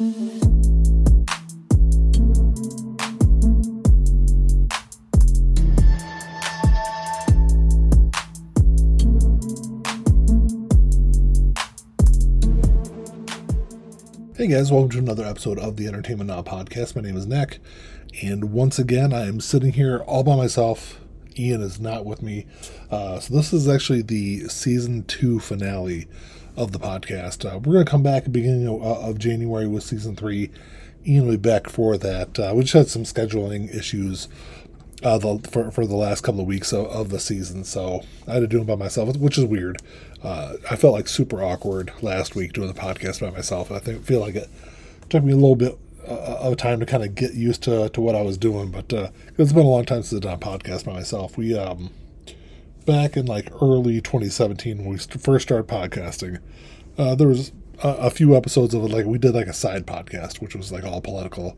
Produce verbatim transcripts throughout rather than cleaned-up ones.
Hey guys, welcome to another episode of the Entertainment Now podcast. My name is Nick, and once again, I am sitting here all by myself. Ian is not with me. Uh, so this is actually the season two finale of the podcast. Uh, we're going to come back at the beginning of, uh, of January with season three. Ian will be back for that. Uh, we just had some scheduling issues uh, the, for, for the last couple of weeks of, of the season, so I had to do it by myself, which is weird. Uh, I felt like super awkward last week doing the podcast by myself. I think feel like it took me a little bit uh, of time to kind of get used to, to what I was doing, but uh, it's been a long time since I've done a podcast by myself. We um, back in like early twenty seventeen when we first started podcasting, uh, there was a, a few episodes of it. Like we did like a side podcast, which was like all political,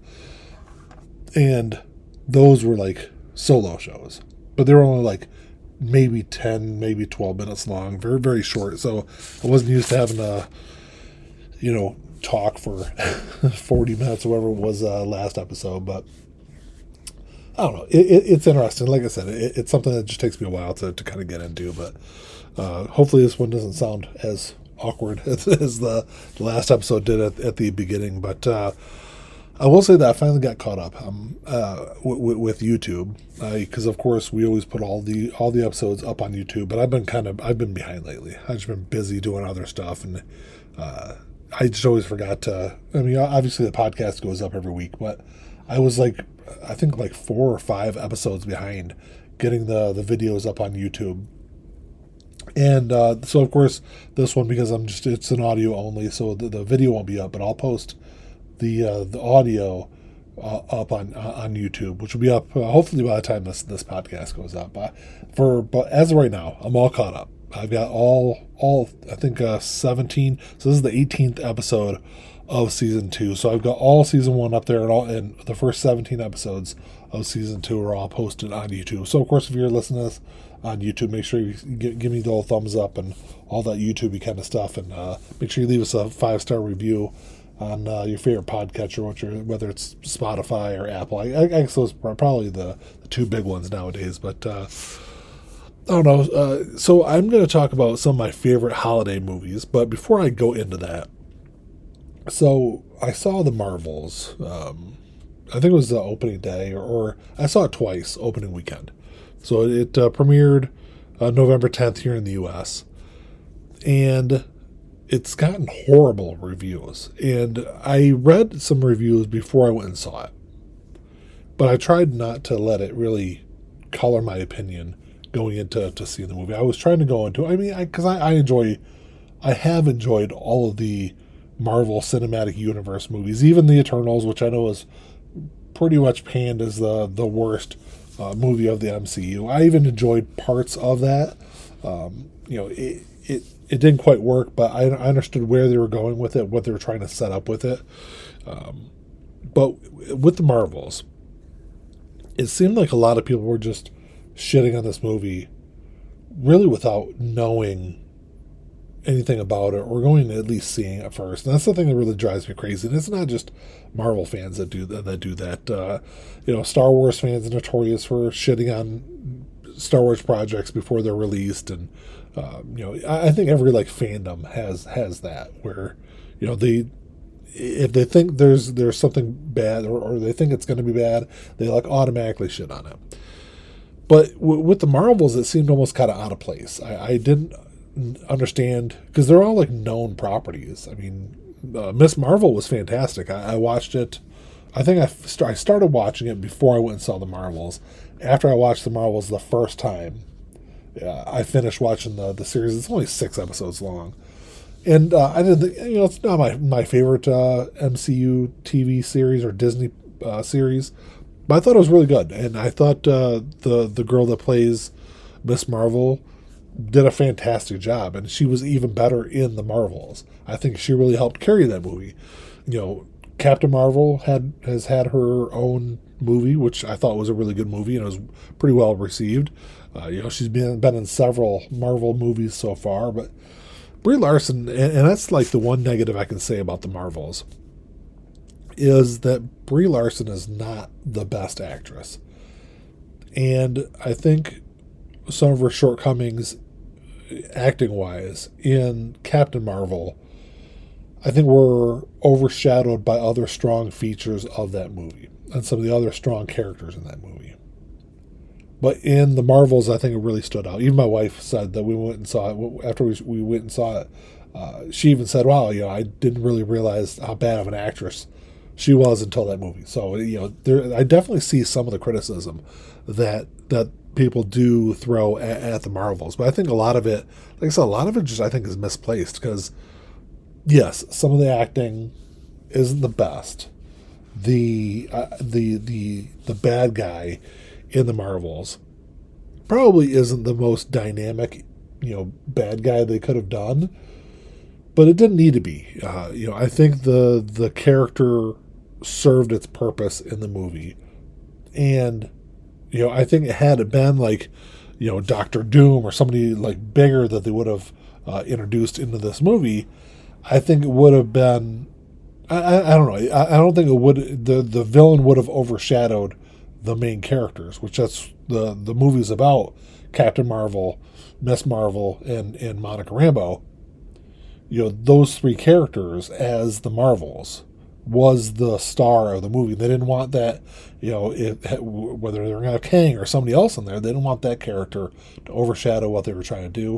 and those were like solo shows, but they were only like maybe ten, maybe twelve minutes long, very, very short. So I wasn't used to having to, you know, talk for forty minutes or whatever it was uh, last episode. But I don't know. It, it, it's interesting. Like I said, it, it's something that just takes me a while to, to kind of get into. But uh, hopefully this one doesn't sound as awkward as, as the, the last episode did at, at the beginning. But uh, I will say that I finally got caught up um, uh, w- w- with YouTube, because uh, of course we always put all the all the episodes up on YouTube. But I've been kind of I've been behind lately. I've just been busy doing other stuff, and uh, I just always forgot to. I mean, obviously the podcast goes up every week, but I was like, I think like four or five episodes behind getting the the videos up on YouTube. And uh, so of course this one, because I'm just it's an audio only, so the, the video won't be up, but I'll post the uh, the audio uh, up on uh, on YouTube, which will be up uh, hopefully by the time this this podcast goes up. But for but as of right now, I'm all caught up. I've got all all I think uh, seventeen. So this is the eighteenth episode of season two. So I've got all season one up there, and all and the first seventeen episodes of season two are all posted on YouTube. So of course, if you're listening to this on YouTube, make sure you give, give me the old thumbs up and all that YouTube-y kind of stuff, and uh, make sure you leave us a five star review on uh, your favorite podcatcher, which are, whether it's Spotify or Apple. I, I guess those are probably the, the two big ones nowadays. But uh, I don't know. Uh, so I'm going to talk about some of my favorite holiday movies. But before I go into that, so I saw The Marvels. Um, I think it was the opening day, or, or I saw it twice, opening weekend. So it uh, premiered uh, November tenth here in the U S, and it's gotten horrible reviews. And I read some reviews before I went and saw it, but I tried not to let it really color my opinion going into to seeing the movie. I was trying to go into, I mean, because I, I, I enjoy, I have enjoyed all of the Marvel Cinematic Universe movies, even the Eternals, which I know is pretty much panned as the, the worst uh, movie of the M C U. I even enjoyed parts of that. Um, you know, it, it It didn't quite work, but I, I understood where they were going with it, what they were trying to set up with it. Um, but with the Marvels, it seemed like a lot of people were just shitting on this movie really without knowing anything about it, or going to at least seeing it first. And that's the thing that really drives me crazy. And it's not just Marvel fans that do that. That do that. Uh, you know, Star Wars fans are notorious for shitting on Star Wars projects before they're released, and Um, you know, I think every like fandom has has that, where, you know, they if they think there's there's something bad, or, or they think it's going to be bad, they like automatically shit on it. But w- with the Marvels, it seemed almost kind of out of place. I, I didn't understand, because they're all like known properties. I mean, uh, Miss Marvel was fantastic. I, I watched it. I think I, st- I started watching it before I went and saw the Marvels. After I watched the Marvels the first time, Yeah, I finished watching the, the series. It's only six episodes long. And uh, I didn't think, you know, it's not my, my favorite uh, M C U T V series or Disney uh, series, but I thought it was really good. And I thought uh, the, the girl that plays Miss Marvel did a fantastic job, and she was even better in the Marvels. I think she really helped carry that movie. You know, Captain Marvel had has had her own movie, which I thought was a really good movie, and it was pretty well received. Uh, you know, she's been been in several Marvel movies so far, but Brie Larson, and, and that's like the one negative I can say about the Marvels, is that Brie Larson is not the best actress. And I think some of her shortcomings, acting-wise, in Captain Marvel, I think were overshadowed by other strong features of that movie and some of the other strong characters in that movie. But in the Marvels, I think it really stood out. Even my wife said that we went and saw it. After we, we went and saw it, uh, she even said, wow, you know, I didn't really realize how bad of an actress she was until that movie. So, you know, there, I definitely see some of the criticism that that people do throw at, at the Marvels. But I think a lot of it, like I said, a lot of it just I think is misplaced because, yes, some of the acting isn't the best. The uh, the the the bad guy in the Marvels probably isn't the most dynamic, you know, bad guy they could have done, but it didn't need to be. Uh, you know, I think the the character served its purpose in the movie, and you know, I think it had it been like, you know, Doctor Doom or somebody like bigger that they would have uh, introduced into this movie, I think it would have been. I, I, I don't know. I, I don't think it would. The the villain would have overshadowed the main characters, which that's the the movie's about. Captain Marvel, Miss Marvel, and and Monica Rambeau. You know, those three characters as the Marvels was the star of the movie. They didn't want that, you know, if, whether they were going to have Kang or somebody else in there, they didn't want that character to overshadow what they were trying to do.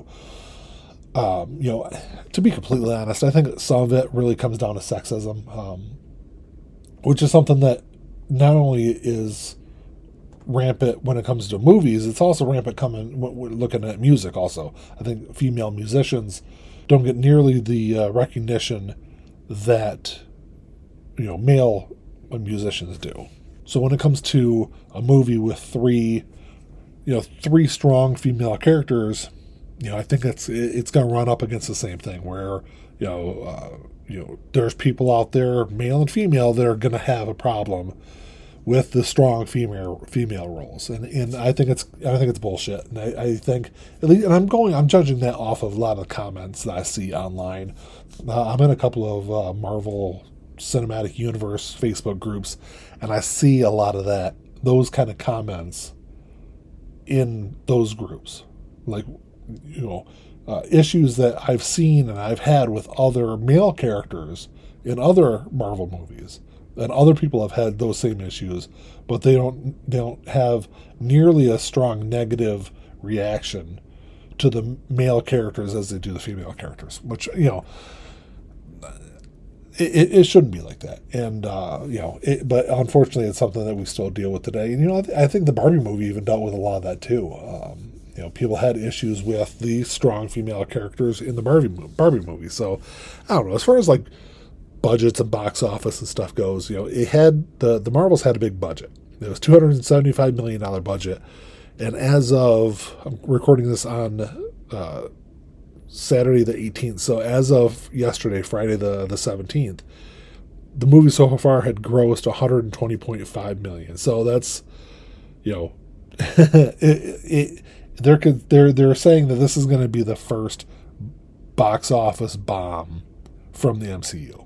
Um, you know, to be completely honest, I think some of it really comes down to sexism, um, which is something that not only is rampant when it comes to movies, it's also rampant coming when we're looking at music also. I think female musicians don't get nearly the uh, recognition that, you know, male musicians do. So when it comes to a movie with three, you know, three strong female characters, you know, I think it's it's going to run up against the same thing where, you know, uh, you know, there's people out there, male and female, that are going to have a problem with the strong female female roles, and and I think it's I think it's bullshit, and I, I think at least, and I'm going I'm judging that off of a lot of the comments that I see online. Uh, I'm in a couple of uh, Marvel Cinematic Universe Facebook groups, and I see a lot of that those kind of comments in those groups, like, you know, uh, issues that I've seen and I've had with other male characters in other Marvel movies. And other people have had those same issues, but they don't they don't have nearly a strong negative reaction to the male characters as they do the female characters. Which, you know, it, it shouldn't be like that. And uh, you know, it, but unfortunately, it's something that we still deal with today. And you know, I think the Barbie movie even dealt with a lot of that too. Um, you know, people had issues with the strong female characters in the Barbie Barbie movie. So I don't know. As far as like budgets and box office and stuff goes, you know, it had the the Marvels had a big budget. It was two hundred seventy-five million dollars budget, and as of I'm recording this on uh, Saturday the eighteenth, so as of yesterday, Friday the the seventeenth, the movie so far had grossed one hundred twenty point five million dollars. So that's, you know, it, it, they're they're they're saying that this is going to be the first box office bomb from the M C U.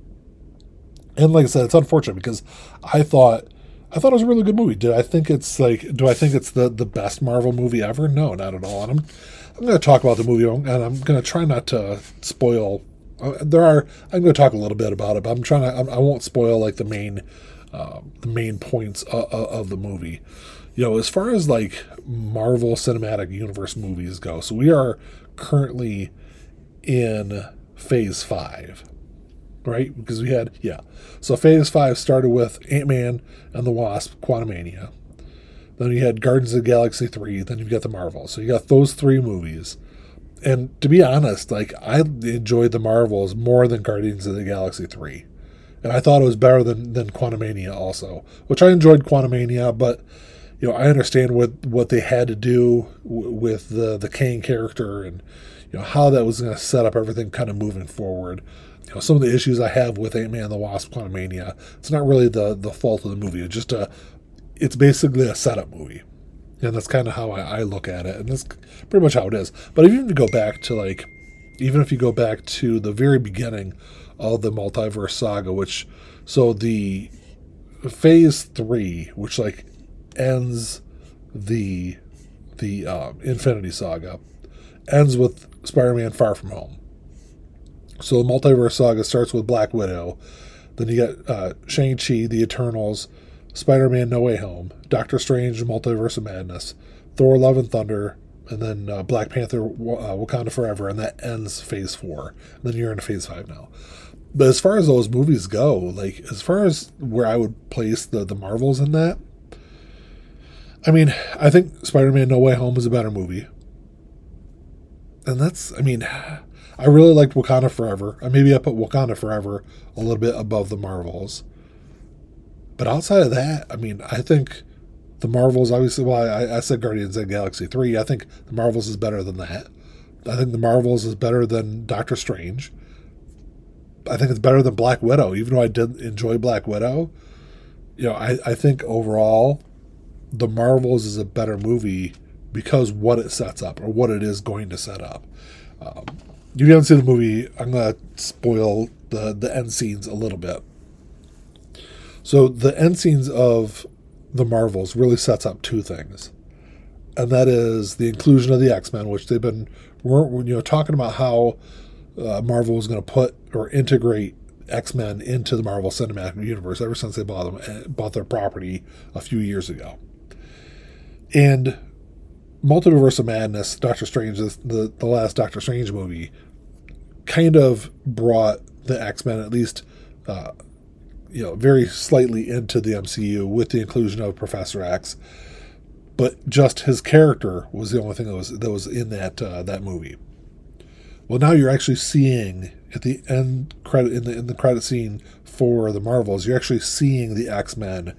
And like I said, it's unfortunate because I thought I thought it was a really good movie. Did I think it's like? Do I think it's the, the best Marvel movie ever? No, not at all. And I'm I'm going to talk about the movie, and I'm going to try not to spoil. Uh, there are I'm going to talk a little bit about it, but I'm trying to. I won't spoil like the main uh, the main points of, of the movie. You know, as far as like Marvel Cinematic Universe movies go, so we are currently in Phase Five. Right? Because we had, yeah. So Phase five started with Ant-Man and the Wasp, Quantumania. Then you had Guardians of the Galaxy three. Then you've got the Marvels. So you got those three movies. And to be honest, like, I enjoyed the Marvels more than Guardians of the Galaxy three. And I thought it was better than, than Quantumania also. Which I enjoyed Quantumania, but, you know, I understand what, what they had to do w- with the, the Kang character and, you know, how that was going to set up everything kind of moving forward. You know, some of the issues I have with Ant-Man and the Wasp: Quantumania, it's not really the, the fault of the movie. It's just a, it's basically a setup movie, and that's kind of how I, I look at it, and that's pretty much how it is. But even if you go back to like, even if you go back to the very beginning of the multiverse saga, which, so the phase three, which like ends the, the uh, Infinity Saga, ends with Spider-Man Far From Home. So the multiverse saga starts with Black Widow. Then you get uh, Shang-Chi, The Eternals, Spider-Man No Way Home, Doctor Strange, Multiverse of Madness, Thor Love and Thunder, and then uh, Black Panther, uh, Wakanda Forever, and that ends phase four. And then you're in phase five now. But as far as those movies go, like as far as where I would place the, the Marvels in that, I mean, I think Spider-Man No Way Home is a better movie. And that's, I mean, I really liked Wakanda Forever. And maybe I put Wakanda Forever a little bit above the Marvels. But outside of that, I mean, I think the Marvels, obviously, well, I, I said Guardians of the Galaxy three. I think the Marvels is better than that. I think the Marvels is better than Doctor Strange. I think it's better than Black Widow, even though I did enjoy Black Widow. You know, I, I think overall, the Marvels is a better movie because what it sets up, or what it is going to set up. Um, if you haven't seen the movie, I'm going to spoil the, the end scenes a little bit. So the end scenes of the Marvels really sets up two things. And that is the inclusion of the X-Men, which they've been, weren't, you know, talking about how uh, Marvel was going to put or integrate X-Men into the Marvel Cinematic Universe ever since they bought them, bought their property a few years ago. And Multiverse of Madness, Doctor Strange, the, the last Doctor Strange movie, kind of brought the X-Men, at least, uh, you know, very slightly into the M C U with the inclusion of Professor X. But just his character was the only thing that was that was in that uh, that movie. Well, now you're actually seeing at the end credit in the in the credit scene for the Marvels, you're actually seeing the X-Men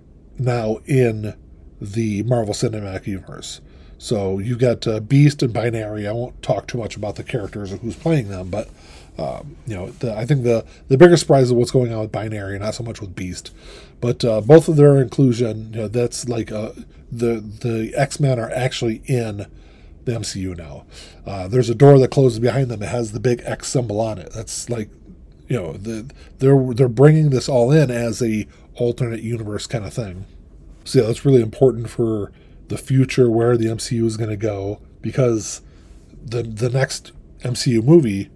now in the Marvel Cinematic Universe. So you've got uh, Beast and Binary. I won't talk too much about the characters or who's playing them, but um, you know, the, I think the the bigger surprise is what's going on with Binary, not so much with Beast. But uh, both of their inclusion, you know, that's like uh, the the X-Men are actually in the M C U now. Uh, there's a door that closes behind them. It has the big X symbol on it. That's like, you know, the, they're they're bringing this all in as a alternate universe kind of thing. So yeah, that's really important for the future where the M C U is going to go, because the the next M C U movie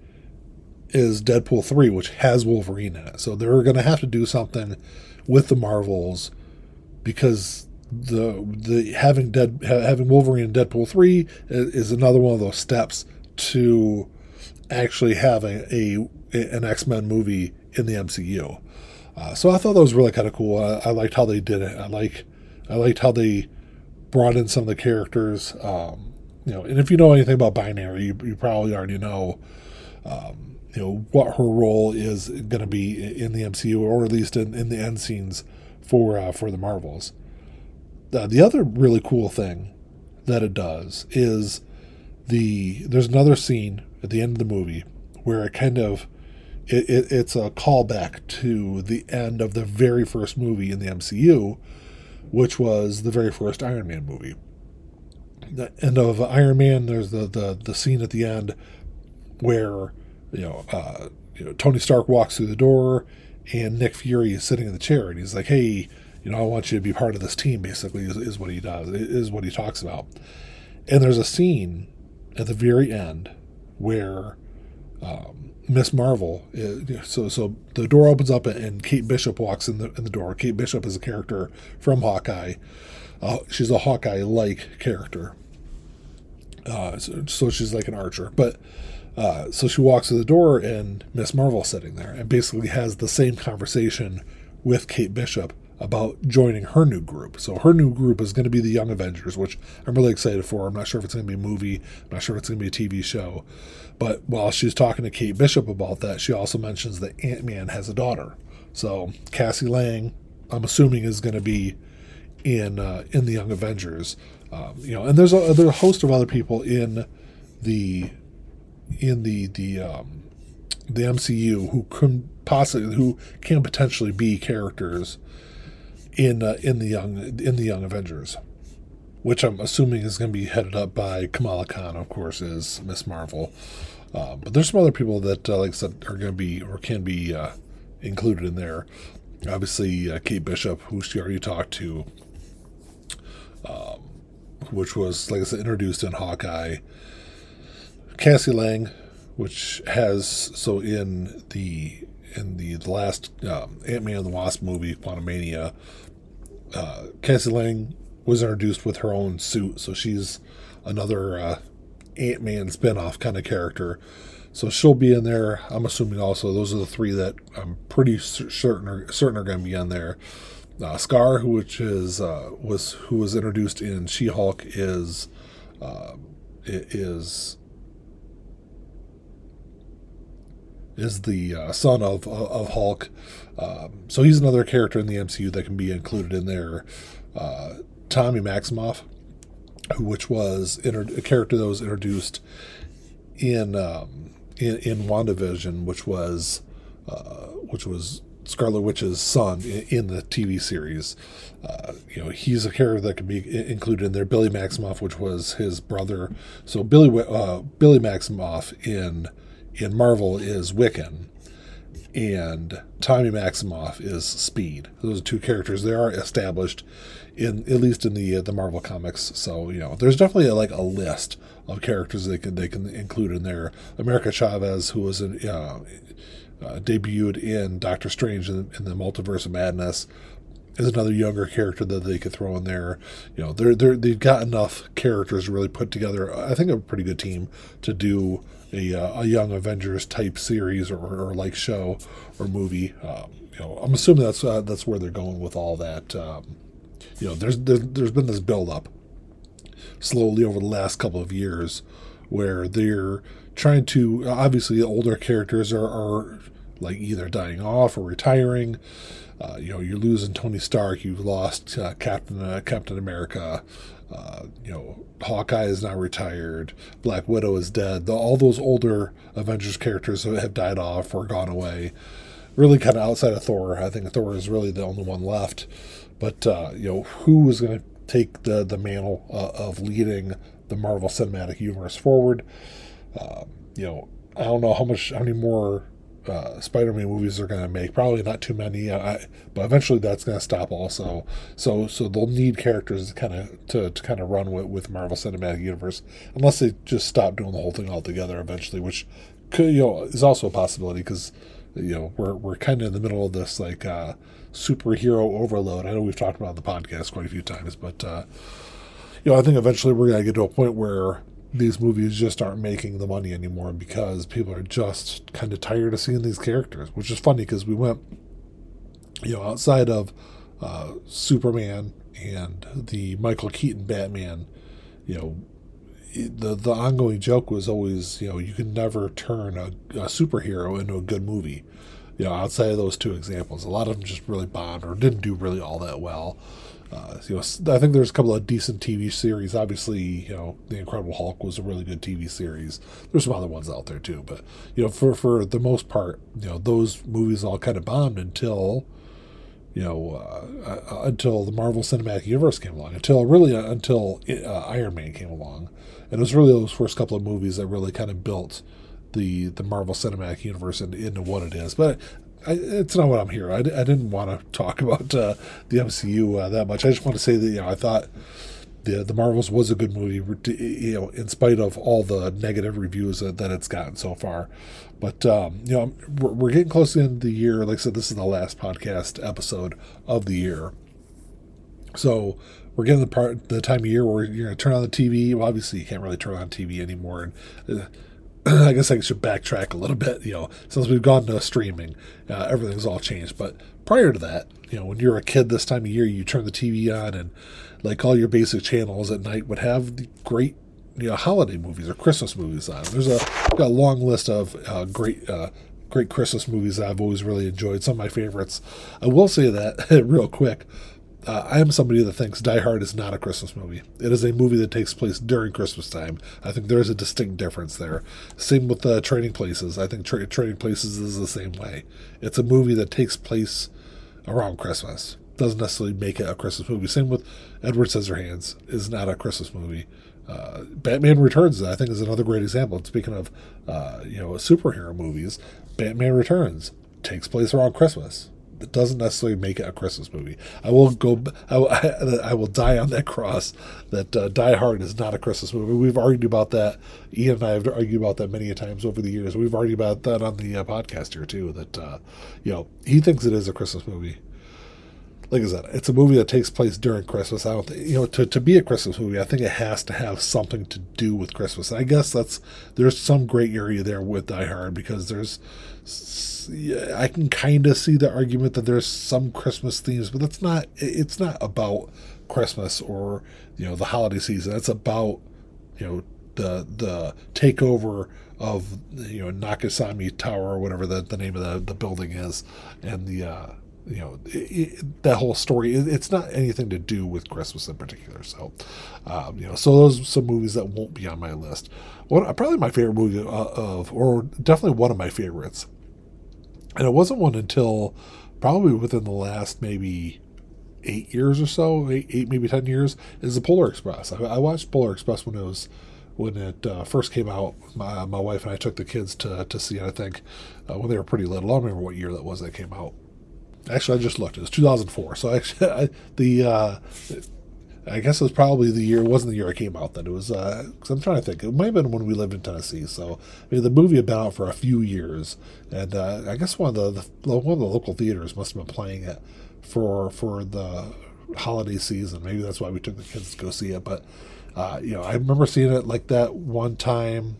is Deadpool three, which has Wolverine in it. So they're going to have to do something with the Marvels, because the the having dead having Wolverine in Deadpool three is another one of those steps to actually having a, a an X-Men movie in the M C U. Uh, so I thought that was really kind of cool. I, I liked how they did it. I like I liked how they brought in some of the characters. Um, you know, and if you know anything about Binary, you, you probably already know, um, you know, what her role is going to be in the M C U, or at least in, in the end scenes for uh, for the Marvels. Uh, the other really cool thing that it does is the there's another scene at the end of the movie where it kind of it, it, it's a callback to the end of the very first movie in the M C U, which was the very first Iron Man movie. The end of Iron Man, there's the, the, the scene at the end where, you know, uh, you know, Tony Stark walks through the door and Nick Fury is sitting in the chair, and he's like, hey, you know, I want you to be part of this team, basically, is, is what he does, is what he talks about. And there's a scene at the very end where um, Miss Marvel, is, so so the door opens up and Kate Bishop walks in the in the door. Kate Bishop is a character from Hawkeye. Uh, she's a Hawkeye-like character. Uh, so, so she's like an archer. But uh, so she walks through the door and Miss Marvel's sitting there and basically has the same conversation with Kate Bishop about joining her new group. So her new group is going to be the Young Avengers, which I'm really excited for. I'm not sure if it's going to be a movie. I'm not sure if it's going to be a T V show. But while she's talking to Kate Bishop about that, she also mentions that Ant-Man has a daughter. So Cassie Lang, I'm assuming, is going to be in uh, in the Young Avengers. Um, you know, and there's a there's a host of other people in the in the the um, the M C U who can possibly who can potentially be characters in uh, in the young in the Young Avengers, which I'm assuming is going to be headed up by Kamala Khan, of course, as Miss Marvel. Uh, but there's some other people that, uh, like I said, are going to be or can be uh, included in there. Obviously, uh, Kate Bishop, who she already talked to, um, which was, like I said, introduced in Hawkeye. Cassie Lang, which has so in the in the, the last um, Ant-Man and the Wasp movie, Quantumania, uh, Cassie Lang was introduced with her own suit, so she's another uh, Ant-Man spinoff kind of character. So she'll be in there. I'm assuming also those are the three that I'm pretty certain are, certain are going to be on there. Uh, Scar, who which is uh, was who was introduced in She-Hulk, is uh, is is the uh, son of of Hulk. Um, so he's another character in the M C U that can be included in there. Uh, Tommy Maximoff, who which was inter- a character that was introduced in. Um, In, in WandaVision, which was uh, which was Scarlet Witch's son in, in the T V series. Uh, you know, he's a character that can be included in there. Billy Maximoff, which was his brother. So Billy uh, Billy Maximoff in in Marvel is Wiccan, and Tommy Maximoff is Speed. Those are two characters. They are established in at least in the uh, the Marvel comics. So you know, there's definitely a, like a list of characters they can they can include in there. America Chavez, who was in, uh, uh, debuted in Doctor Strange in, in the Multiverse of Madness, is another younger character that they could throw in there. You know, they're they they've got enough characters to really put together, I think, a pretty good team to do a uh, a Young Avengers type series or, or like show or movie. Um, you know, I'm assuming that's uh, that's where they're going with all that. Um, you know, there's, there's there's been this build up slowly over the last couple of years where they're trying to, obviously older characters are, are like either dying off or retiring. Uh, you know, you're losing Tony Stark, you've lost uh, Captain uh, Captain America, uh, you know, Hawkeye is now retired, Black Widow is dead. The, all those older Avengers characters have died off or gone away. Really kind of outside of Thor. I think Thor is really the only one left. But, uh, you know, who is going to take the, the mantle uh, of leading the Marvel Cinematic Universe forward? Uh, you know, I don't know how much, how many more uh, Spider-Man movies they're going to make. Probably not too many, I, but eventually that's going to stop also. So, so they'll need characters to kind of to, to kind of run with, with Marvel Cinematic Universe, unless they just stop doing the whole thing altogether eventually, which could, you know, is also a possibility because, you know, we're we're kind of in the middle of this like uh, superhero overload. I know we've talked about it on the podcast quite a few times, but uh, you know, I think eventually we're gonna get to a point where these movies just aren't making the money anymore because people are just kind of tired of seeing these characters. Which is funny because we went, you know, outside of uh, Superman and the Michael Keaton Batman, you know. The the ongoing joke was always, you know, you can never turn a, a superhero into a good movie. You know, outside of those two examples, a lot of them just really bombed or didn't do really all that well. Uh, you know, I think there's a couple of decent T V series. Obviously, you know, The Incredible Hulk was a really good T V series. There's some other ones out there too, but you know, for for the most part, you know, those movies all kind of bombed until. You know, uh, uh, until the Marvel Cinematic Universe came along, until really uh, until uh, Iron Man came along, and it was really those first couple of movies that really kind of built the the Marvel Cinematic Universe into, into what it is. But I, it's not what I'm here. I, I didn't want to talk about uh, the M C U uh, that much. I just want to say that, you know, I thought the the Marvels was a good movie, you know, in spite of all the negative reviews that, that it's gotten so far. But, um, you know, we're, we're getting close to the end of the year. Like I said, this is the last podcast episode of the year. So we're getting the part the time of year where you're going to turn on the T V. Well, obviously, you can't really turn on T V anymore. And uh, I guess I should backtrack a little bit. You know, since we've gone to streaming, uh, everything's all changed. But prior to that, you know, when you're a kid this time of year, you turn the T V on and like all your basic channels at night would have the great, you know, holiday movies or Christmas movies on. There's a, got a long list of uh, great uh, great Christmas movies that I've always really enjoyed. Some of my favorites. I will say that real quick. Uh, I am somebody that thinks Die Hard is not a Christmas movie. It is a movie that takes place during Christmas time. I think there is a distinct difference there. Same with uh, Trading Places. I think tra- Trading Places is the same way. It's a movie that takes place around Christmas. Doesn't necessarily make it a Christmas movie. Same with Edward Scissorhands is not a Christmas movie. Uh, Batman Returns, I think, is another great example. And speaking of, uh, you know, superhero movies, Batman Returns takes place around Christmas. It doesn't necessarily make it a Christmas movie. I will go. I, I, I will die on that cross that uh, Die Hard is not a Christmas movie. We've argued about that. Ian and I have argued about that many times over the years. We've argued about that on the uh, podcast here too. That uh, you know, he thinks it is a Christmas movie. Like I said, it's a movie that takes place during Christmas. I don't think, you know, to, to be a Christmas movie, I think it has to have something to do with Christmas. And I guess that's, there's some gray area there with Die Hard, because there's, yeah, I can kind of see the argument that there's some Christmas themes, but that's not, it's not about Christmas or, you know, the holiday season. It's about, you know, the, the takeover of, you know, Nakasami Tower, or whatever the, the name of the, the building is, and the, uh, you know, it, it, that whole story, it, it's not anything to do with Christmas in particular. So, um, you know, so those are some movies that won't be on my list. One, probably my favorite movie uh, of, or definitely one of my favorites, and it wasn't one until probably within the last maybe eight years or so, eight, eight maybe ten years, is The Polar Express. I, I watched Polar Express when it was, when it uh, first came out. My, my wife and I took the kids to, to see it, I think, uh, when they were pretty little. I don't remember what year that was that came out. Actually, I just looked. It was two thousand four. So actually, I, the uh, I guess it was probably the year. It wasn't the year it came out. Then it was. Because uh, I'm trying to think. It might have been when we lived in Tennessee. So I mean, the movie had been out for a few years, and uh, I guess one of the, the one of the local theaters must have been playing it for for the holiday season. Maybe that's why we took the kids to go see it. But uh, you know, I remember seeing it like that one time,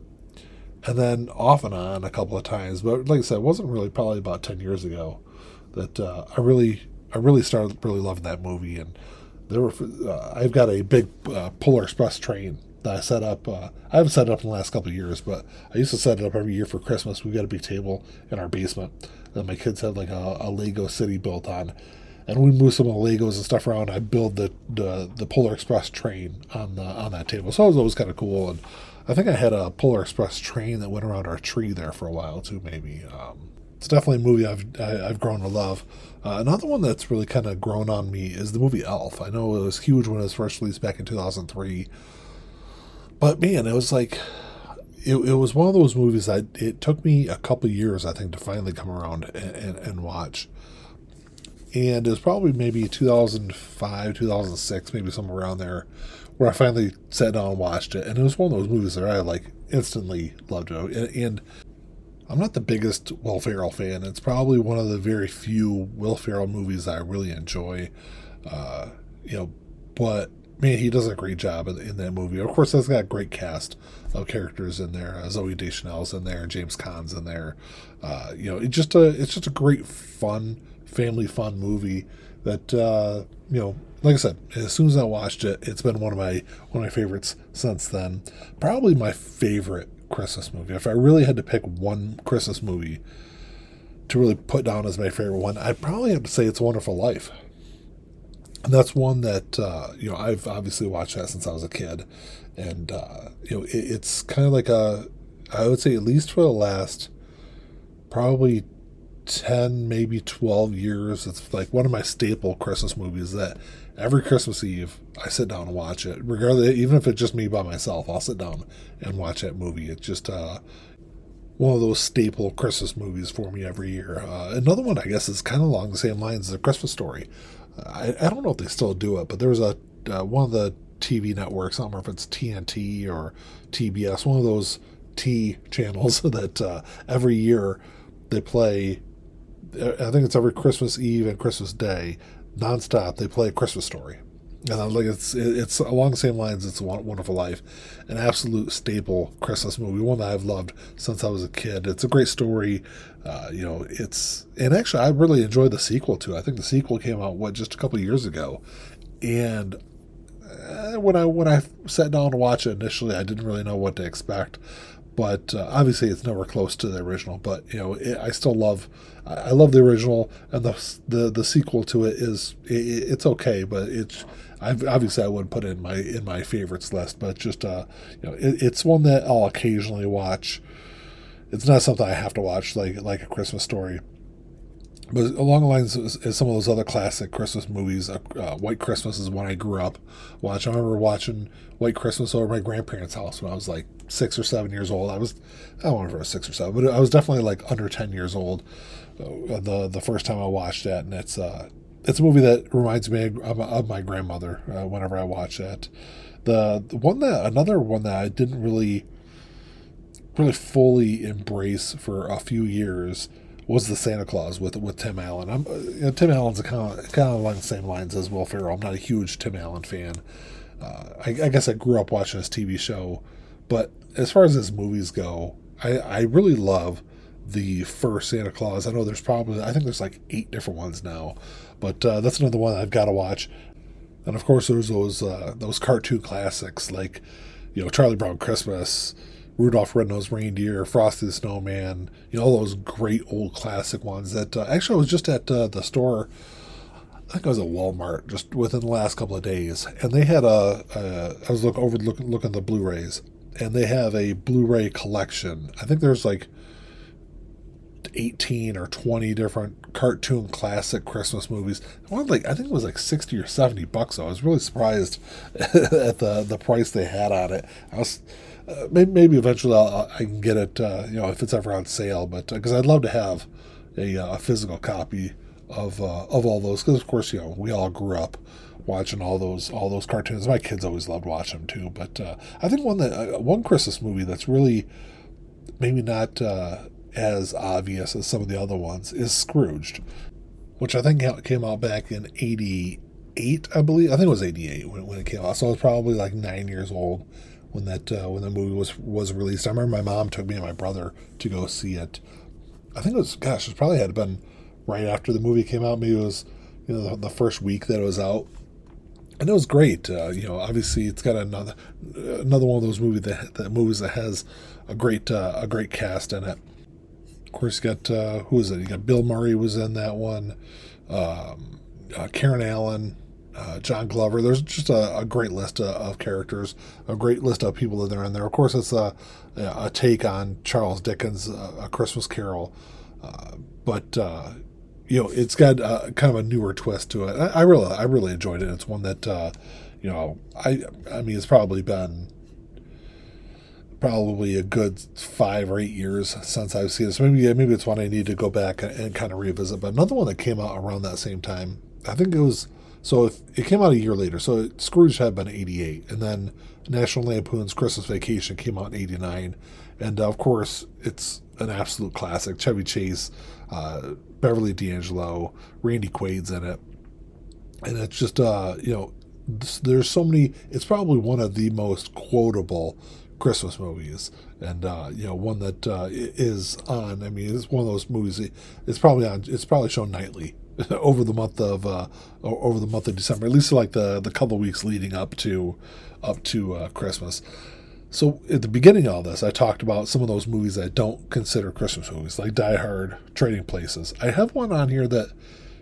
and then off and on a couple of times. But like I said, it wasn't really probably about ten years ago that uh, I really, I really started really loving that movie. And there were, uh, I've got a big uh, Polar Express train that I set up. Uh, I haven't set it up in the last couple of years, but I used to set it up every year for Christmas. We've got a big table in our basement that my kids had like a, a Lego city built on, and we move some of the Legos and stuff around. I build the, the the Polar Express train on the on that table, so it was always kind of cool. And I think I had a Polar Express train that went around our tree there for a while too, maybe. Um, It's definitely a movie I've I, I've grown to love. Uh, another one that's really kind of grown on me is the movie Elf. I know it was huge when it was first released back in two thousand three, but man, it was like it, it was one of those movies that it took me a couple years, I think, to finally come around and, and, and watch. And it was probably maybe two thousand five, two thousand six, maybe somewhere around there, where I finally sat down and watched it. And it was one of those movies that I like instantly loved it. And, and I'm not the biggest Will Ferrell fan. It's probably one of the very few Will Ferrell movies I really enjoy. Uh, you know, but man, he does a great job in, in that movie. Of course, it's got a great cast of characters in there. Uh, Zooey Deschanel's in there, James Caan's in there. Uh, you know, it's just a it's just a great fun family fun movie that uh, you know. Like I said, as soon as I watched it, it's been one of my one of my favorites since then. Probably my favorite Christmas movie. If I really had to pick one Christmas movie to really put down as my favorite one, I'd probably have to say It's a Wonderful Life. And that's one that, uh, you know, I've obviously watched that since I was a kid. And, uh, you know, it, it's kind of like a, I would say at least for the last probably ten, maybe twelve years, it's like one of my staple Christmas movies that every Christmas Eve I sit down and watch it. Regardless, even if it's just me by myself, I'll sit down and watch that movie. It's just uh, one of those staple Christmas movies for me every year. Uh, another one, I guess, is kind of along the same lines as A Christmas Story. I, I don't know if they still do it, but there was a uh, one of the T V networks, I don't remember if it's T N T or T B S, one of those T channels that uh, every year they play, I think it's every Christmas Eve and Christmas Day, nonstop, they play A Christmas Story. And I was like, it's it's along the same lines. It's a Wonderful Life, an absolute staple Christmas movie, one that I've loved since I was a kid. It's a great story, uh, you know. It's and actually I really enjoyed the sequel too. I think the sequel came out what just a couple of years ago, and uh, when I when I sat down to watch it initially, I didn't really know what to expect. But uh, obviously, it's nowhere close to the original. But you know, it, I still love, I love the original, and the the, the sequel to it is it, it's okay, but it's I've, obviously I wouldn't put it in my in my favorites list. But just uh, you know, it, it's one that I'll occasionally watch. It's not something I have to watch like like A Christmas Story. But along the lines is, is some of those other classic Christmas movies. Uh, uh, White Christmas is one I grew up watching. I remember watching White Christmas over at my grandparents' house when I was like six or seven years old. I was, I don't know if I was six or seven, but I was definitely like under ten years old uh, the the first time I watched that. And it's uh, it's a movie that reminds me of, of my grandmother uh, whenever I watch that. The, the one that, another one that I didn't really, really fully embrace for a few years was the Santa Claus with with Tim Allen. I'm you know, Tim Allen's a kind of kind of along the same lines as Will Ferrell. I'm not a huge Tim Allen fan. Uh, I, I guess I grew up watching his T V show, but as far as his movies go, I, I really love the first Santa Claus. I know there's probably I think there's like eight different ones now, but uh, that's another one I've got to watch. And of course, there's those uh, those cartoon classics like you know Charlie Brown Christmas, Rudolph Red-Nosed Reindeer, Frosty the Snowman, you know, all those great old classic ones that, uh, actually I was just at uh, the store, I think I was at Walmart just within the last couple of days, and they had a, a I was look, over looking, looking at the Blu-rays, and they have a Blu-ray collection. I think there's like eighteen or twenty different cartoon classic Christmas movies. One like I think it was like sixty or seventy bucks. So I was really surprised at the, the price they had on it. I was... Uh, maybe, maybe eventually I'll, I can get it, uh, you know, if it's ever on sale. But because uh, I'd love to have a, uh, a physical copy of uh, of all those. Because of course, you know, we all grew up watching all those all those cartoons. My kids always loved watching them too. But uh, I think one that uh, one Christmas movie that's really maybe not uh, as obvious as some of the other ones is Scrooged, which I think came out back in eighty-eight, I believe. I think it was eighty-eight when, when it came out. So I was probably like nine years old when that uh, when the movie was was released. I remember my mom took me and my brother to go see it. I think it was, gosh, it probably had been right after the movie came out. Maybe it was, you know, the, the first week that it was out, and it was great. Uh, you know, obviously it's got another another one of those movies that, that movies that has a great uh, a great cast in it. Of course, you got uh, who is it? You got Bill Murray was in that one, um, uh, Karen Allen. Uh, John Glover. There's just a, a great list of, of characters, a great list of people that are in there. Of course, it's a, a take on Charles Dickens' uh, A Christmas Carol, uh, but uh, you know it's got uh, kind of a newer twist to it. I, I really, I really enjoyed it. It's one that uh, you know, I, I mean, it's probably been probably a good five or eight years since I've seen it. So maybe, maybe it's one I need to go back and, and kind of revisit. But another one that came out around that same time, I think it was. So if it came out a year later. So Scrooge had been eighty-eight, and then National Lampoon's Christmas Vacation came out in eighty-nine, and uh, of course it's an absolute classic. Chevy Chase, uh, Beverly D'Angelo, Randy Quaid's in it, and it's just uh, you know there's so many. It's probably one of the most quotable Christmas movies, and uh, you know one that uh, is on. I mean, it's one of those movies. It's probably on. It's probably shown nightly over the month of uh, over the month of December, at least like the the couple weeks leading up to up to uh, Christmas. So at the beginning of all this, I talked about some of those movies that I don't consider Christmas movies, like Die Hard, Trading Places. I have one on here that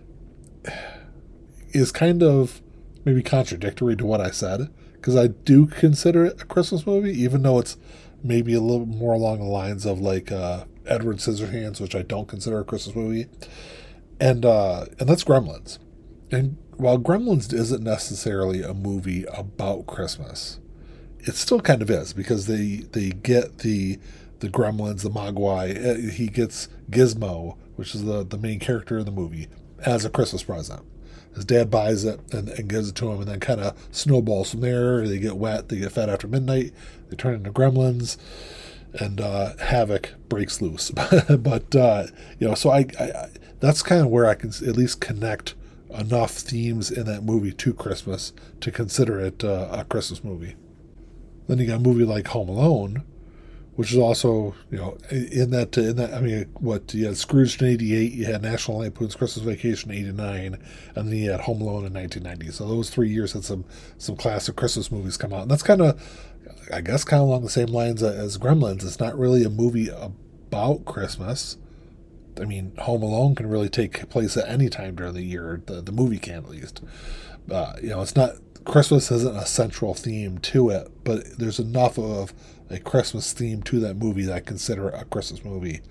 is kind of maybe contradictory to what I said, because I do consider it a Christmas movie, even though it's maybe a little more along the lines of like uh, Edward Scissorhands, which I don't consider a Christmas movie. And uh, and that's Gremlins. And while Gremlins isn't necessarily a movie about Christmas, it still kind of is, because they they get the the Gremlins, the Mogwai. He gets Gizmo, which is the, the main character in the movie, as a Christmas present. His dad buys it and, and gives it to him, and then kind of snowballs from there. They get wet, they get fed after midnight, they turn into Gremlins, and uh, havoc breaks loose. But uh, you know, so I. I That's kind of where I can at least connect enough themes in that movie to Christmas to consider it uh, a Christmas movie. Then you got a movie like Home Alone, which is also, you know, in that, in that, I mean, what, you had Scrooge in eighty-eight, you had National Lampoon's Christmas Vacation in eighty-nine, and then you had Home Alone in nineteen ninety. So those three years had some, some classic Christmas movies come out. And that's kind of, I guess, kind of along the same lines as Gremlins. It's not really a movie about Christmas. I mean, Home Alone can really take place at any time during the year. The the movie can, at least. Uh, you know, it's not, Christmas isn't a central theme to it, but there's enough of a Christmas theme to that movie that I consider it a Christmas movie.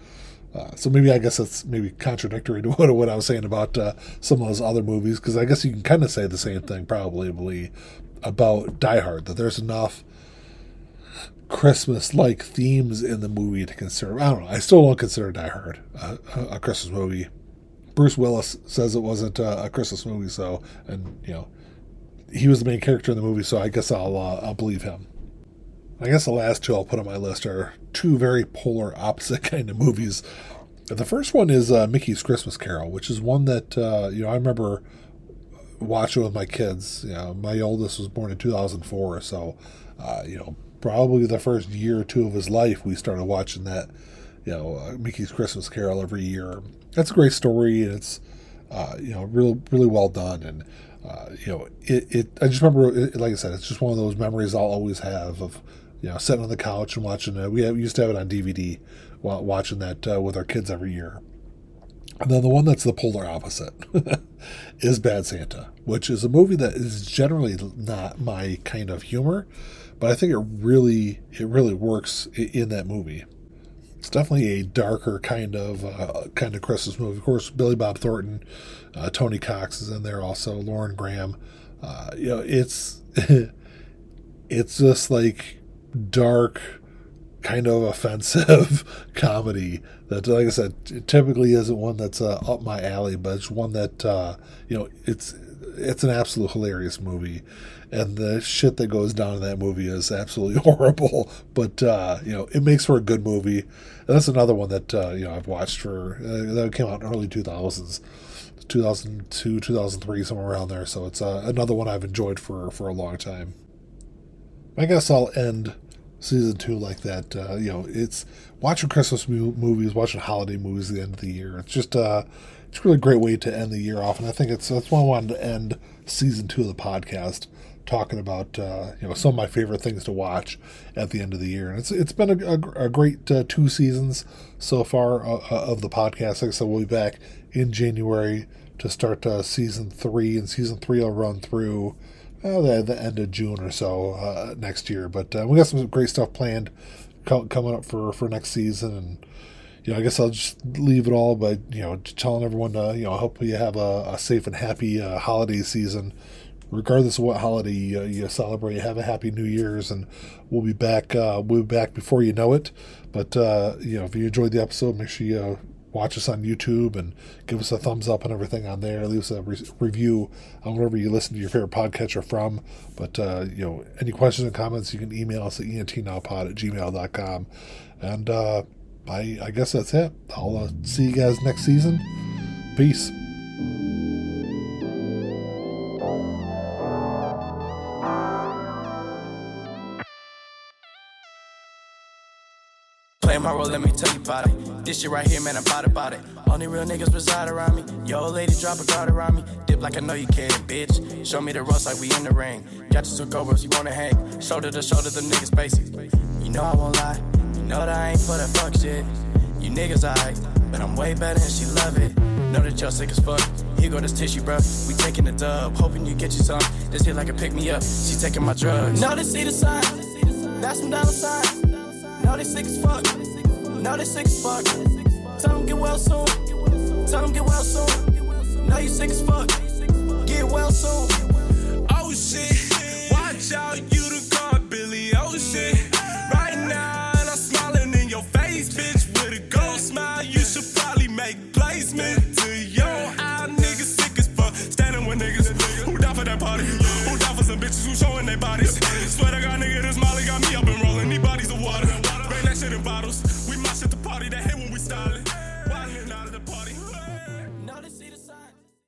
Uh, so maybe I guess that's maybe contradictory to what, what I was saying about uh, some of those other movies, because I guess you can kind of say the same thing probably about Die Hard, that there's enough Christmas-like themes in the movie to consider. I don't know. I still don't consider Die Hard uh, a Christmas movie. Bruce Willis says it wasn't uh, a Christmas movie, so, and, you know, he was the main character in the movie, so I guess I'll, uh, I'll believe him. I guess the last two I'll put on my list are two very polar opposite kind of movies. The first one is uh, Mickey's Christmas Carol, which is one that, uh, you know, I remember watching with my kids. You know, my oldest was born in two thousand four, so, uh, you know, probably the first year or two of his life, we started watching that, you know, uh, Mickey's Christmas Carol every year. That's a great story, and it's, uh, you know, really, really well done. And, uh, you know, it, it, I just remember, it, like I said, it's just one of those memories I'll always have of, you know, sitting on the couch and watching it. We, have, we used to have it on D V D, watching that uh, with our kids every year. And then the one that's the polar opposite is Bad Santa, which is a movie that is generally not my kind of humor, but I think it really, it really works in that movie. It's definitely a darker kind of uh, kind of Christmas movie. Of course, Billy Bob Thornton, uh, Tony Cox is in there also, Lauren Graham. Uh, you know, it's it's just like dark, kind of offensive comedy that, like I said, it typically isn't one that's uh, up my alley, but it's one that, uh, you know, it's it's an absolute hilarious movie, and the shit that goes down in that movie is absolutely horrible, but, uh, you know, it makes for a good movie. And that's another one that, uh, you know, I've watched for, uh, that came out in early two thousands, two thousand two, two thousand three, somewhere around there, so it's uh, another one I've enjoyed for, for a long time. I guess I'll end season two like that. Uh, you know, it's watching Christmas mo- movies, watching holiday movies at the end of the year. It's just uh, it's a really great way to end the year off, and I think it's that's why I wanted to end season two of the podcast talking about uh, you know, some of my favorite things to watch at the end of the year. And it's it's been a, a, a great uh, two seasons so far uh, of the podcast. Like I said, we'll be back in January to start uh, season three, and season three will run through Uh, the, the end of June or so uh, next year. But uh, we got some great stuff planned co- coming up for, for next season. And, you know, I guess I'll just leave it all by, you know, telling everyone to, you know, hope you have a, a safe and happy uh, holiday season. Regardless of what holiday you, you celebrate, have a happy New Year's, and we'll be back, uh, we'll be back before you know it. But, uh, you know, if you enjoyed the episode, make sure you uh, watch us on YouTube and give us a thumbs up and everything on there. Leave us a re- review on wherever you listen to your favorite podcatcher from. But, uh, you know, any questions and comments, you can email us at e n t now pod at gmail dot com. And uh, I, I guess that's it. I'll uh, see you guys next season. Peace. Playing my role, let me tell you about it. This shit right here, man, I'm about about it. Only real niggas reside around me. Yo, old lady, drop a guard around me. Dip like I know you can, bitch. Show me the ropes like we in the ring. Got you two cobras, you wanna hang. Shoulder to shoulder, the niggas basic. You know I won't lie. You know that I ain't for that fuck shit. You niggas alright, but I'm way better and she love it. Know that y'all sick as fuck. Here go this tissue, bro. We taking the dub, hoping you get you some. This hit like a pick me up. She taking my drugs. Know they see the sign. That's some dollar signs. Know they sick as fuck. Know they sick as fuck. Tell them get well soon. Tell them get well soon. Know you sick as fuck. Get well soon.